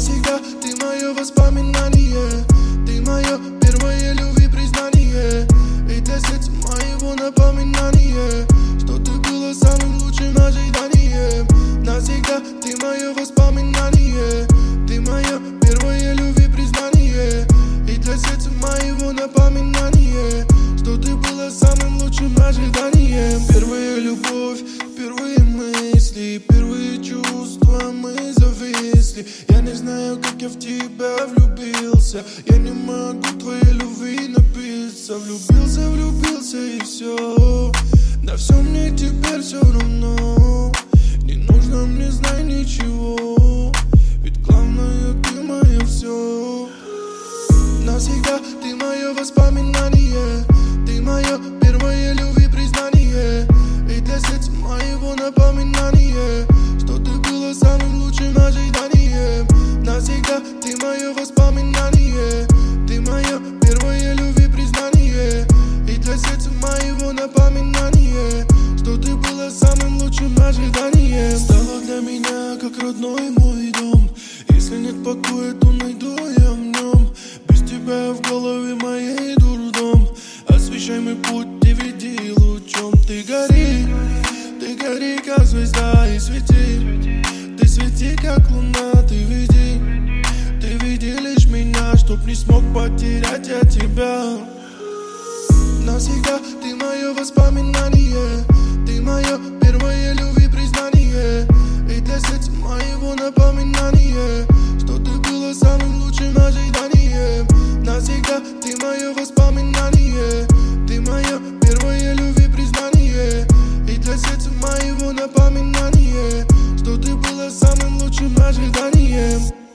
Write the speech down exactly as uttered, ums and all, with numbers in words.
Навсегда ты мое воспоминание, ты мое первое любви признание, и для сердца моего напоминание, что ты была самым лучшим ожиданием. Навсегда ты мое воспоминание, ты мое первое любви признание, и для сердца моего напоминание, что ты была самым лучшим ожиданием. Первая любовь, первые мысли, первые чувства, мы зависли. Я не знаю, как я в тебя влюбился, я не могу твоей любви напиться. Влюбился, влюбился и все, на все мне теперь все равно. Не нужно мне знать ничего, ведь главное ты мое все. Навсегда ты мое воспоминание, ты мое первое любви признание, и для сердца моего напоминание, что ты была самым лучшим ожиданием. Навсегда ты мое воспоминание, ты мое первое любви признание, и для сердца моего напоминание, что ты была самым лучшим ожиданием. Стала для меня как родной мой дом, если нет покоя, то найду я в нем. Без тебя в голове моей дурдом, освещай мой путь и веди лучом. Ты гори, ты гори как звезда и свети, ты свети как луна, ты веди, ты веди лишь меня, чтоб не смог потерять я тебя. Навсегда ты мое воспоминание, ты мое первое любви признание, и для сердца моего напоминание, что ты была самым лучшим ожиданием. Навсегда ты мое воспоминание, ты мое первое любви признание, и для сердца моего напоминание, что ты была самым лучшим ожиданием.